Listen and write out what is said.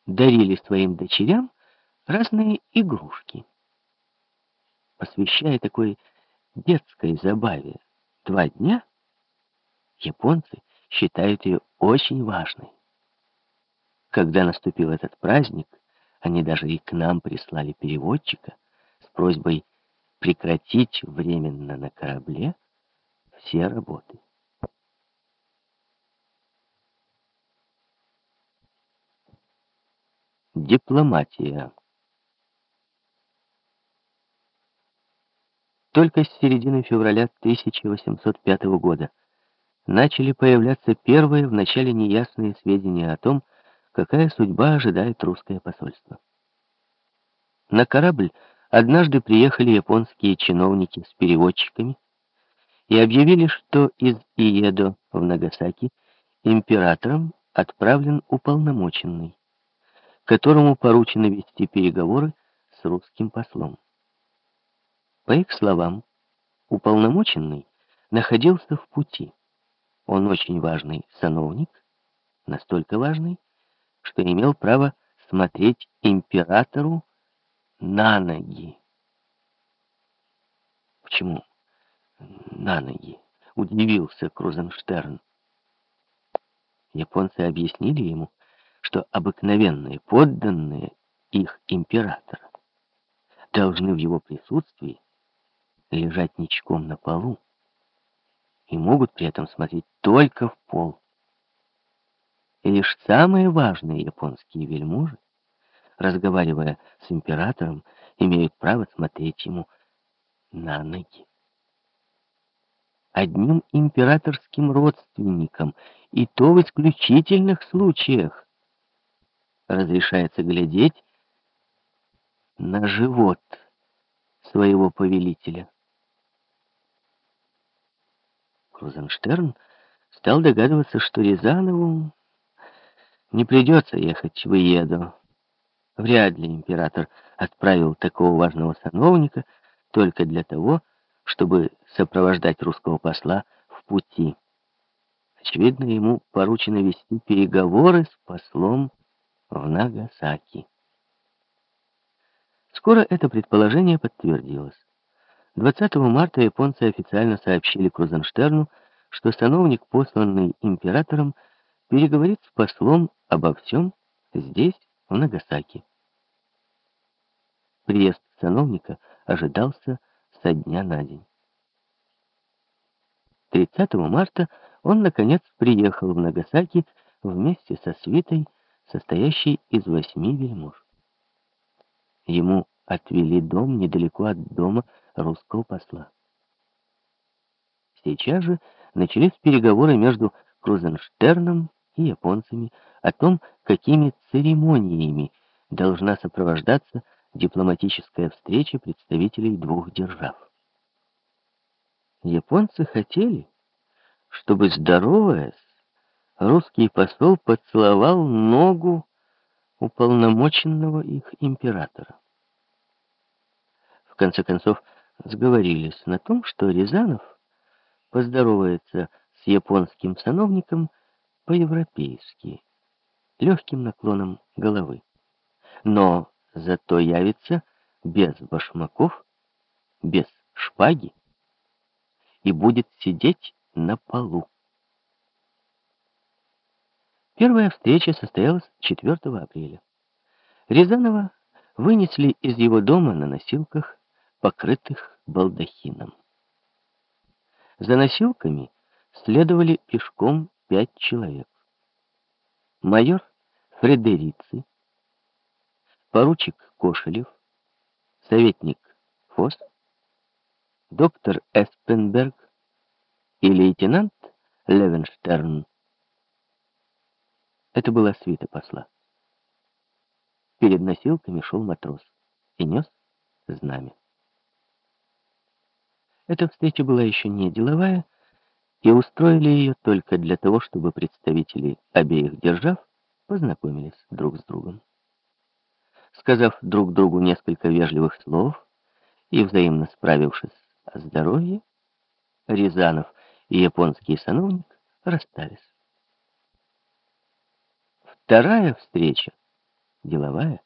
дарили своим дочерям разные игрушки, посвящая такой детской забаве 2 дня. Японцы считают ее очень важной. Когда наступил этот праздник, они даже и к нам прислали переводчика с просьбой прекратить временно на корабле все работы. Дипломатия. Только с середины февраля 1805 года начали появляться первые, вначале неясные сведения о том, какая судьба ожидает русское посольство. На корабль однажды приехали японские чиновники с переводчиками и объявили, что из Иедо в Нагасаки императором отправлен уполномоченный, которому поручено вести переговоры с русским послом. По их словам, уполномоченный находился в пути. Он очень важный сановник, настолько важный, что имел право смотреть императору на ноги. Почему на ноги? Удивился Крузенштерн. Японцы объяснили ему, что обыкновенные подданные их императора должны в его присутствии лежать ничком на полу и могут при этом смотреть только в пол. И лишь самые важные японские вельможи, разговаривая с императором, имеют право смотреть ему на ноги. Одним императорским родственникам, и то в исключительных случаях, разрешается глядеть на живот своего повелителя. Крузенштерн стал догадываться, что Рязанову не придется ехать в Иедо. Вряд ли император отправил такого важного сановника только для того, чтобы сопровождать русского посла в пути. Очевидно, ему поручено вести переговоры с послом в Нагасаки. Скоро это предположение подтвердилось. 20 марта японцы официально сообщили Крузенштерну, что сановник, посланный императором, переговорит с послом обо всем здесь, в Нагасаки. Приезд сановника ожидался со дня на день. 30 марта он, наконец, приехал в Нагасаки вместе со свитой, состоящей из 8 вельмож. Ему отвели дом недалеко от дома русского посла. Сейчас же начались переговоры между Крузенштерном и японцами о том, какими церемониями должна сопровождаться дипломатическая встреча представителей двух держав. Японцы хотели, чтобы, здороваясь, русский посол поцеловал ногу уполномоченного их императора. В конце концов, сговорились на том, что Рязанов поздоровается с японским сановником по-европейски, легким наклоном головы. Но зато явится без башмаков, без шпаги и будет сидеть на полу. Первая встреча состоялась 4 апреля. Рязанова вынесли из его дома на носилках, покрытых балдахином. За носилками следовали пешком 5 человек. Майор Фредерици, поручик Кошелев, советник Фос, доктор Эспенберг и лейтенант Левенштерн. Это была свита посла. Перед носилками шел матрос и нес знамя. Эта встреча была еще не деловая, и устроили ее только для того, чтобы представители обеих держав познакомились друг с другом. Сказав друг другу несколько вежливых слов и взаимно справившись о здоровье, Рязанов и японский сановник расстались. Вторая встреча деловая,